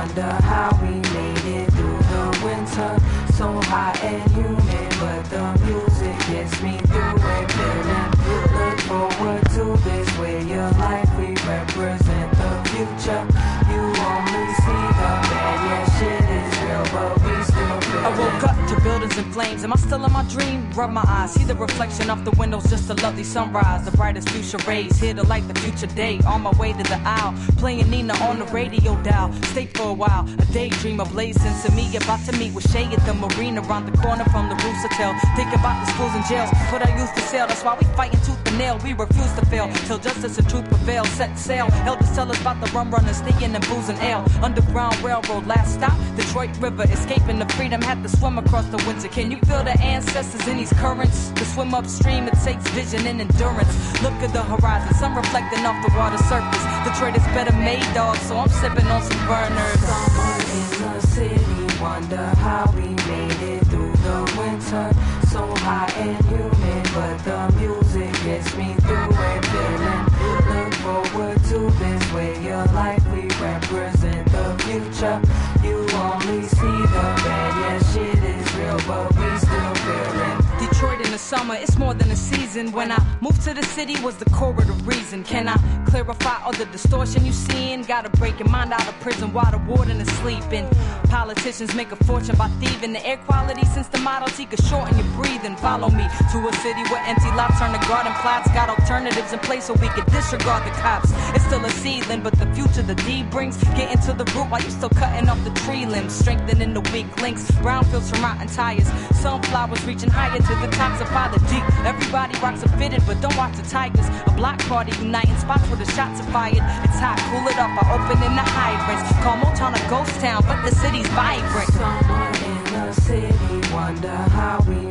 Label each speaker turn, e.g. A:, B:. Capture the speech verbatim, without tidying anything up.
A: wonder how we made it through the winter. So hot and humid, but the music gets me through it. Feeling, look forward to this way of life. We represent the future. You only see the bad, yeah, shit is real, but we still feel
B: I woke up to buildings in flames. Am I still in my dream? Rub my eyes, see the reflection off the windows, just a lovely sunrise. The brightest future rays, here to light the future day. On my way to the aisle, playing Nina on the radio dial. Stay for a while, a daydream ablazing to me. About to meet with Shay at the marina around the corner from the Rooster Tail. Think about the schools and jails, put our youth to sale. That's why we fighting tooth and nail. We refuse to fail till justice and truth prevail. Set sail, elders tell us about the rum runners, staying in booze and ale. Underground railroad, last stop, Detroit River. Escaping the freedom, had to swim across the winter. Can you feel the ancestors in these currents? To swim upstream, it takes vision and endurance. Look at the horizon, sun reflecting off the water surface. Detroit is better made, dog, so I'm sipping on some burners.
A: Summer in the city, wonder how we made it through the winter. So hot and humid, but the music gets me through it. Feeling, look forward to this way of life. We represent the future. You only see the bad, yeah, shit is real, but we still feeling.
B: Detroit in the summer, it's more than a season. When I moved to the city was the core of the reason. Can I clarify all the distortion you seeing? Gotta break your mind out of prison while the warden is sleeping. Politicians make a fortune by thieving. The air quality since the Model T could shorten your breathing. Follow me to a city where empty lots turn to garden plots. Got alternatives in place so we could disregard the cops. It's still a seedling, but the future the D brings. Getting to the root while you still cutting off the tree limbs. Strengthening the weak links. Brownfields from rotten tires. Sunflowers reaching higher to the tops of the deep. Everybody rocks a fitted, but don't watch the Tigers. A block party uniting spots where the shots are fired. It's hot, cool it up by opening the hydrants. Call Motown a ghost town, but the city's vibrant.
A: Summer in the city, wonder how we